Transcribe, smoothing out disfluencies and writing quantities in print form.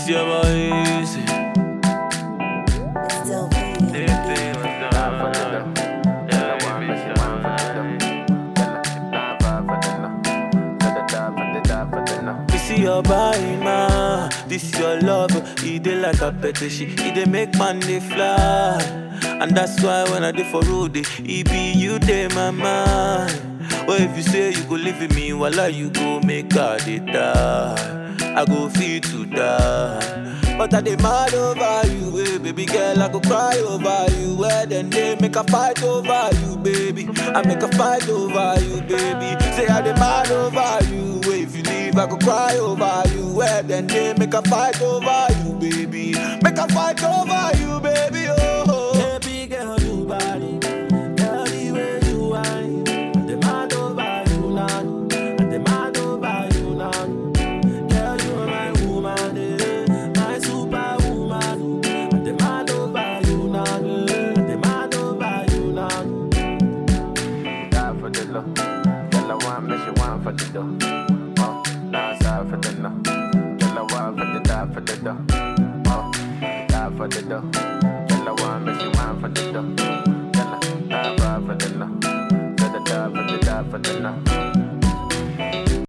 This year more easy. It's still beating. This your body, man. This your love. It dey like a petition. It dey make man dey fly. And that's why when I dey for road, it be you dey my mind. But if you say you go live with me, voila, you go make her dey die. I go feel to die. But I dey mad over you, baby girl. I go cry over you. Where then they make a fight over you, baby. I make a fight over you, baby. Say I dey mad over you. If you leave, I go cry over you. Where then they make a fight over you, baby. Make a fight over you, baby. Oh, baby girl, you body. Girl, the way you whine. I'm the mad over you now. I'm the mad over you now. Girl, you are my woman, my superwoman. I'm the mad over you now. I'm the mad over you now. Die for the love. Girl, I want me, she want for the dough. Die for the love. Girl, I want for the die for the dough. Die for the dough. Girl, I want me, she want for the dough. Girl, die for the love. Girl, die for the love.